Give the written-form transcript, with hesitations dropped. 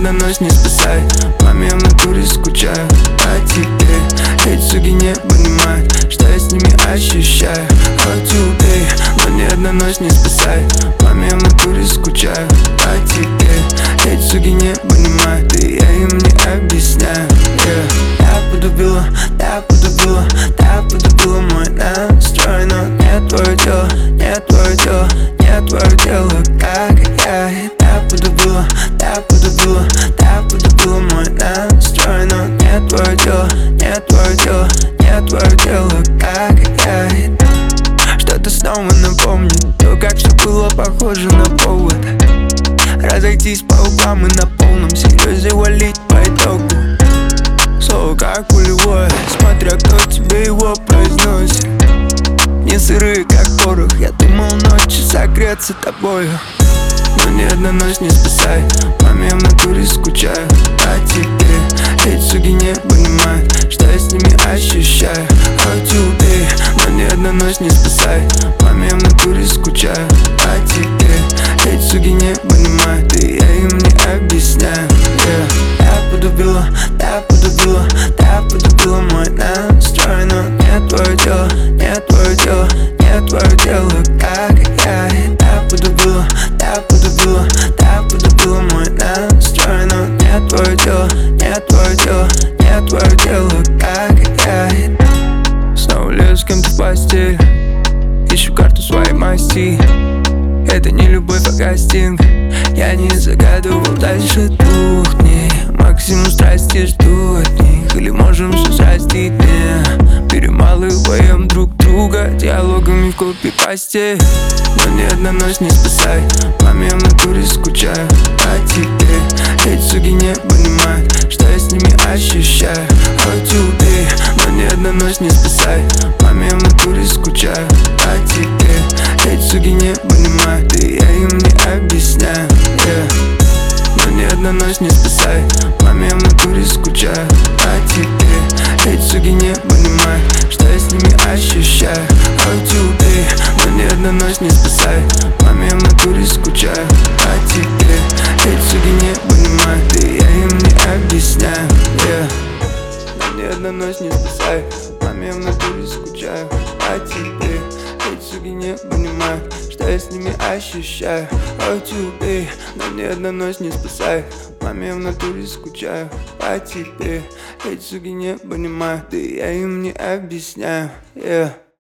одна ночь не спасает. Маме, в натуре скучаю по тебе. Эти суки не понимают, что я с ними ощущаю. Хоть убей, но ни одна ночь не спасает. Маме, в натуре скучаю по тебе. Эти суки не понимают, и я им не объясняю. Я подубила, я подубила, я подубила мой настрой. Но не твое тело, не твое тело, не твое тело, как я. Я подубила, я подубила, я подубила мой настрой. Но не твое тело, не твое тело, не твое тело, как я. Что-то снова напомнит то, как все было похоже на повод разойтись по углам и на полном серьезе валить по итогу. Слово как пулевое, смотря кто тебе его произносит. Не сырые, как порох, я думал ночью согреться тобою. Но ни одна ночь не спасает. Маме, в натуре скучаю по тебе. Эти суки не понимают, что я с ними ощущаю. Хоть убей, но ни одна ночь не спасает. Маме, в натуре скучаю по тебе. Эти суки не понимают, и я им не объясняю. Я подубила, я подубила, я подубила мой настрой. Но не твое тело, не твое тело, не твое тело, как я. Я подубила, я подубила, я подубила мой настрой. Но не твое тело, не твое тело, не твое тело, как я. Снова лезу с кем-то в постель, ищу карту своей масти. Это не любовь, а кастинг. Я не загадывал дальше 2 дней. Максимум страсти жду от них. Или можем все срастить, не перемалываем друг друга диалогами в копипасте. Но ни одна ночь не спасает. Маме, в натуре скучаю по тебе. Эти суки не понимают, что я с ними ощущаю. Хоть убей, но ни одна ночь не спасает. Маме, в натуре скучаю по тебе. Эти суки не понимают, и я им не объясняю. Но ни одна ночь не спасает. Маме, в натуре скучаю по тебе. Эти суки не понимают, что я с ними ощущаю. Хоть убей, но ни одна ночь не спасает. Маме, в натуре скучаю по тебе. Эти суки не понимают, и я им не объясняю. Но ни одна ночь не спасает. Маме, в натуре скучаю по тебе. Эти суки не понимают, что я с ними ощущаю. Хоть убей, но ни одна ночь не спасает. Маме, в натуре скучаю по тебе. Эти суки не понимают, и я им не объясняю.